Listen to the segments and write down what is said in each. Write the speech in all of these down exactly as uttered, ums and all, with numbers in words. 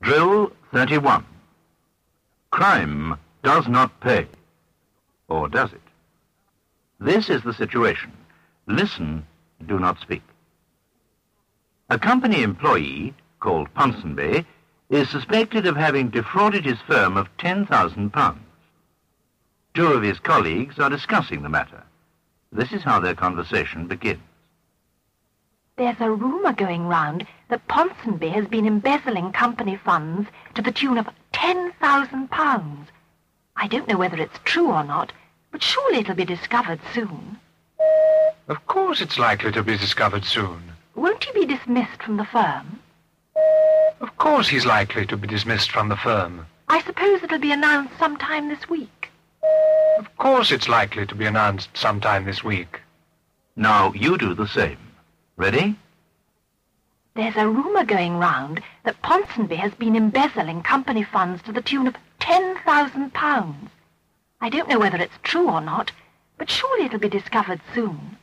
Drill thirty-one. Crime does not pay. Or does it? This is the situation. Listen, do not speak. A company employee, called Ponsonby, is suspected of having defrauded his firm of ten thousand pounds. Two of his colleagues are discussing the matter. This is how their conversation begins. There's a rumour going round that Ponsonby has been embezzling company funds to the tune of ten thousand pounds. I don't know whether it's true or not, but surely it'll be discovered soon. Of course it's likely to be discovered soon. Won't he be dismissed from the firm? Of course he's likely to be dismissed from the firm. I suppose it'll be announced sometime this week. Of course it's likely to be announced sometime this week. Now you do the same. Ready? There's a rumour going round that Ponsonby has been embezzling company funds to the tune of ten thousand pounds. I don't know whether it's true or not, but surely it'll be discovered soon.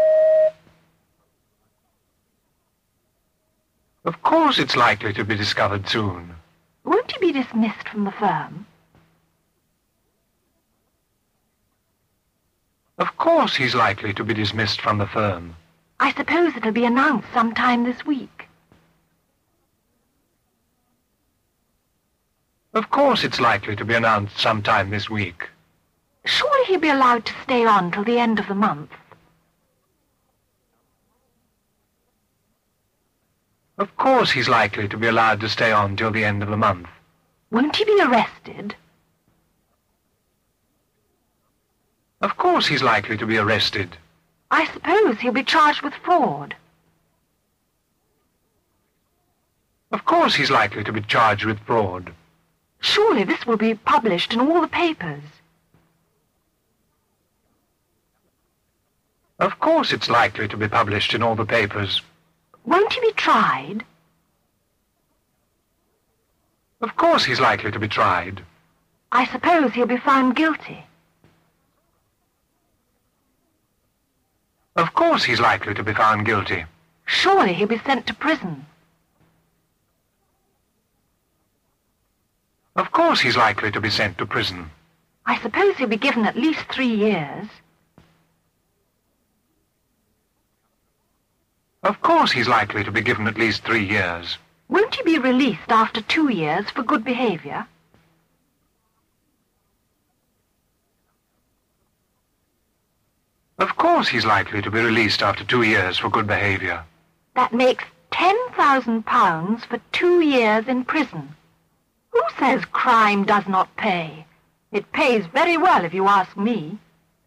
Of course it's likely to be discovered soon. Won't he be dismissed from the firm? Of course he's likely to be dismissed from the firm. I suppose it'll be announced sometime this week. Of course it's likely to be announced sometime this week. Surely he'll be allowed to stay on till the end of the month. Of course he's likely to be allowed to stay on till the end of the month. Won't he be arrested? Of course he's likely to be arrested. I suppose he'll be charged with fraud. Of course he's likely to be charged with fraud. Surely this will be published in all the papers. Of course it's likely to be published in all the papers. Won't he be tried? Of course he's likely to be tried. I suppose he'll be found guilty. Of course he's likely to be found guilty. Surely he'll be sent to prison. Of course he's likely to be sent to prison. I suppose he'll be given at least three years. Of course he's likely to be given at least three years. Won't he be released after two years for good behaviour? Of course he's likely to be released after two years for good behaviour. That makes ten thousand pounds for two years in prison. Who says crime does not pay? It pays very well, if you ask me.